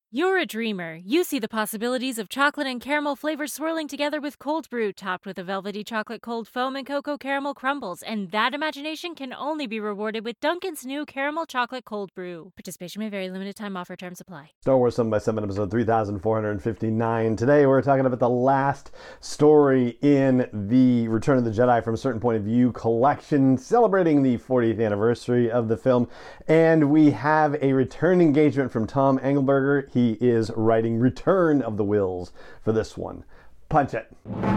You're a dreamer. You see the possibilities of chocolate and caramel flavors swirling together with cold brew, topped with a velvety chocolate cold foam and cocoa caramel crumbles. And that imagination can only be rewarded with Dunkin's new caramel chocolate cold brew. Participation may vary. Limited time offer. Terms apply. Star Wars 7 by 7 episode 3459. Today we're talking about the last story in the Return of the Jedi from a Certain Point of View collection, celebrating the 40th anniversary of the film. And we have a return engagement from Tom Engelberger. He is writing Return of the Whills for this one. Punch it.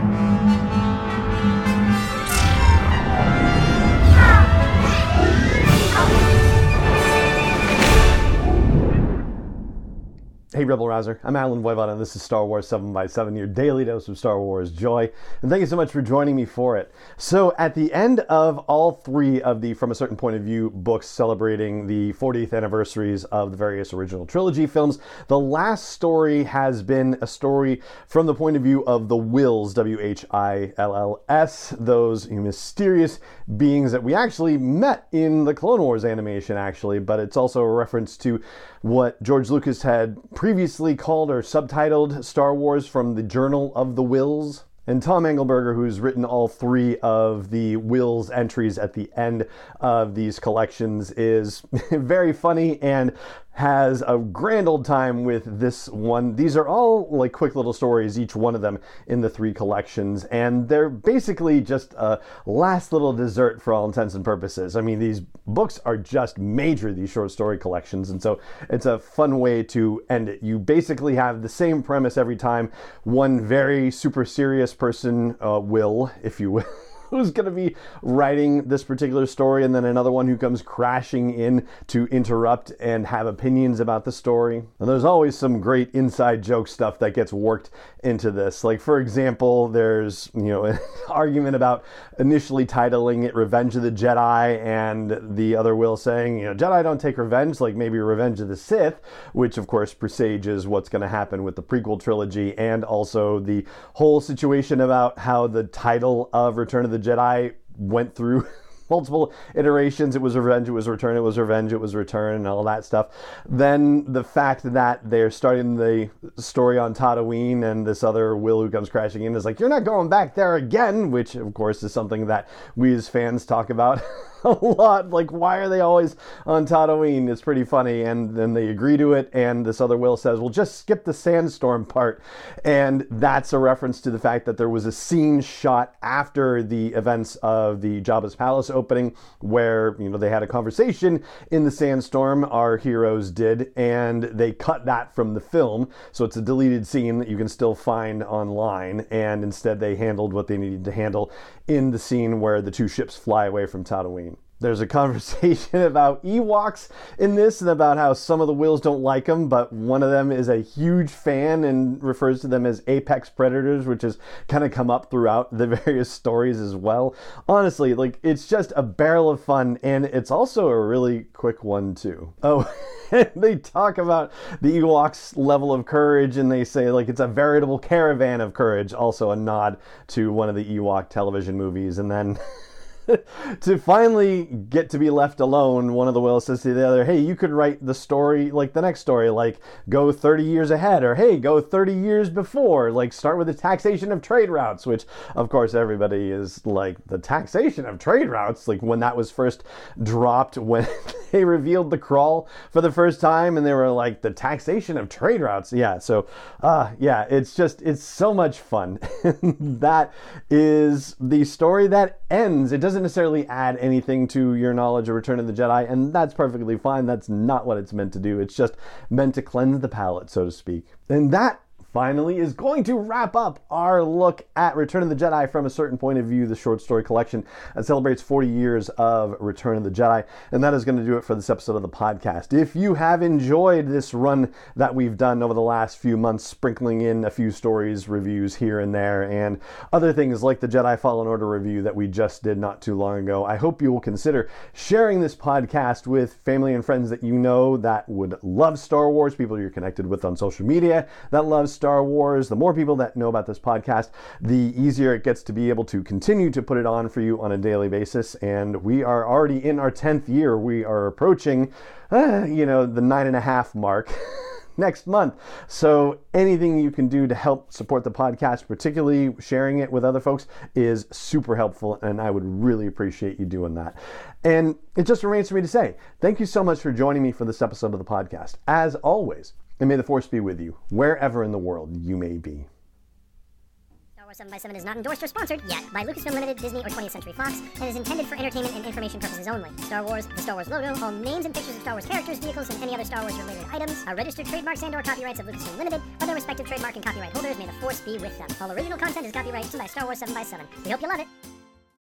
Hey Rebel Rouser, I'm Alan Voivod and this is Star Wars 7 by 7, your daily dose of Star Wars joy. And thank you so much for joining me for it. So at the end of all three of the From a Certain Point of View books celebrating the 40th anniversaries of the various original trilogy films, the last story has been a story from the point of view of the Whills, W-H-I-L-L-S, those mysterious beings that we actually met in the Clone Wars animation actually, but it's also a reference to what George Lucas had previously called or subtitled Star Wars from the Journal of the Whills. And Tom Engelberger, who's written all three of the Whills entries at the end of these collections, is very funny and has a grand old time with this one. These are all like quick little stories, each one of them in the three collections, and they're basically just a last little dessert for all intents and purposes. I mean, these books are just major, these short story collections, and so it's a fun way to end it. You basically have the same premise every time. One very super serious person, Will, if you will, who's going to be writing this particular story, and then another one who comes crashing in to interrupt and have opinions about the story. And there's always some great inside joke stuff that gets worked into this. Like, for example, there's, an argument about initially titling it Revenge of the Jedi, and the other Will saying, Jedi don't take revenge, like maybe Revenge of the Sith, which of course presages what's going to happen with the prequel trilogy, and also the whole situation about how the title of Return of the Jedi went through multiple iterations. It was revenge, it was return, it was revenge, it was return, and all that stuff. Then the fact that they're starting the story on Tatooine, and this other Will who comes crashing in is like, you're not going back there again, which of course is something that we as fans talk about a lot. Like, why are they always on Tatooine? It's pretty funny. And then they agree to it, and this other Will says, well, just skip the sandstorm part. And that's a reference to the fact that there was a scene shot after the events of the Jabba's Palace opening where, they had a conversation in the sandstorm, our heroes did, and they cut that from the film. So it's a deleted scene that you can still find online, and instead they handled what they needed to handle in the scene where the two ships fly away from Tatooine. There's a conversation about Ewoks in this, and about how some of the Whills don't like them, but one of them is a huge fan and refers to them as apex predators, which has kind of come up throughout the various stories as well. Honestly, it's just a barrel of fun, and it's also a really quick one too. Oh, they talk about the Ewoks' level of courage, and they say it's a veritable caravan of courage, also a nod to one of the Ewok television movies. And then to finally get to be left alone, one of the Whills says to the other, hey, you could write the story, the next story, go 30 years ahead, or hey, go 30 years before, start with the taxation of trade routes, which of course everybody is the taxation of trade routes, when that was first dropped, when they revealed the crawl for the first time, and they were the taxation of trade routes. Yeah, so yeah, it's so much fun. That is the story that ends. It doesn't necessarily add anything to your knowledge of Return of the Jedi, and that's perfectly fine. That's not what it's meant to do. It's just meant to cleanse the palate, so to speak. And that finally is going to wrap up our look at Return of the Jedi from a Certain Point of View, the short story collection that celebrates 40 years of Return of the Jedi. And that is going to do it for this episode of the podcast. If you have enjoyed this run that we've done over the last few months, sprinkling in a few stories, reviews here and there, and other things like the Jedi Fallen Order review that we just did not too long ago, I hope you will consider sharing this podcast with family and friends that you know that would love Star Wars, people you're connected with on social media that love Star Wars. The more people that know about this podcast, the easier it gets to be able to continue to put it on for you on a daily basis. And we are already in our 10th year. We are approaching, the 9.5 mark. next month. So anything you can do to help support the podcast, particularly sharing it with other folks, is super helpful, and I would really appreciate you doing that. And it just remains for me to say, thank you so much for joining me for this episode of the podcast. As always, and may the force be with you, wherever in the world you may be. Star Wars 7x7 is not endorsed or sponsored yet by Lucasfilm Limited, Disney, or 20th Century Fox, and is intended for entertainment and information purposes only. Star Wars, the Star Wars logo, all names and pictures of Star Wars characters, vehicles, and any other Star Wars-related items are registered trademarks and/or copyrights of Lucasfilm Limited, or their respective trademark and copyright holders. May the force be with them. All original content is copyrighted by Star Wars 7x7. We hope you love it.